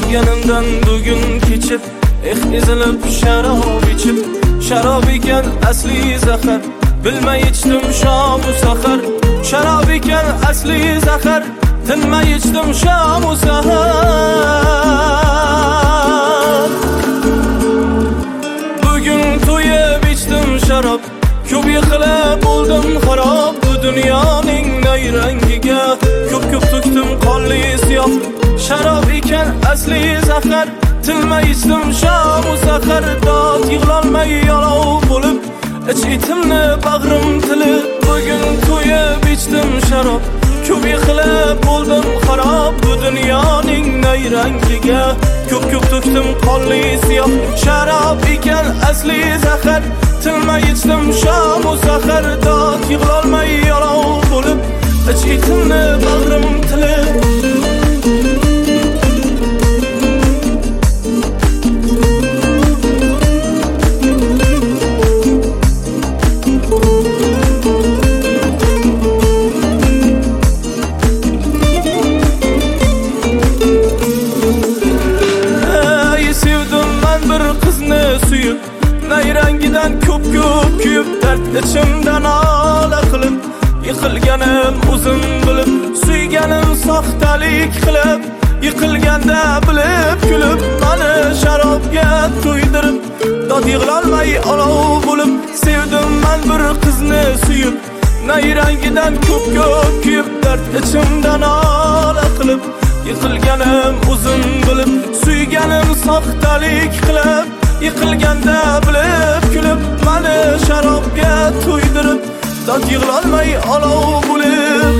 Sevganimdan bugun kechib ezilib sharob ichib, sharob ekan asli zahar, bilmay ichdim shom u sahar. Sharob ekan asli zahar, tinmay ichdim shom u sahar. Bugun to'yib ichdim sharob, ko'p yiqilib bo'ldim xarob. Bu dunyoning nayrangiga ko'p to'kdim qonli siyoh. Sharob ekan asli zahar, tinmay ichdim shom u sahar. Dod yig'lolmay yolov bo'lib, ich itimni bag'rim tilib. Bugun to'yib ichdim sharob, ko'p yiqilib bo'ldim xarob. Bu dunyoning nayrangiga ko'p to'kdim qonli siyoh. Sharob ekan asli zahar, tinmay ichdim shom u sahar. Dod yig'lolmay yolov bo'lib, ich itimni bag'rim tilib. Nayrangidan ko'p kuyib, dard ichimdan ola qilib, yiqilganim o'zim bilib, suyganim soxtalik qilib, yiqilganda bilib kulib, mani sharobga to'ydirib, dod yig'lolmay olov bo'lib. Sevdim men bir qizni suyib, nayrangidan ko'p kuyib, dard ichimdan ola qilib, yiqilganim o'zim bilib, suyganim soxtalik qilib, yiqilganda bilib kulib, mani sharobga to'ydirib, dod yig'lolmay olov bo'lib.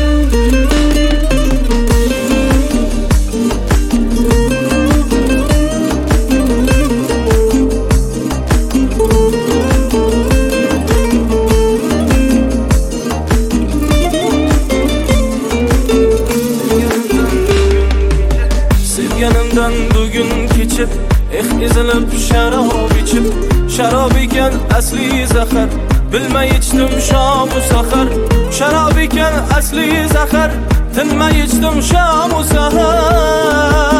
Sevganimdan bugun kechib ezilib sharob ichib, sharob ekan asli zahar, bilmay ichdim shom u sahar. Sharob ekan asli zahar, tinmay ichdim shom u sahar.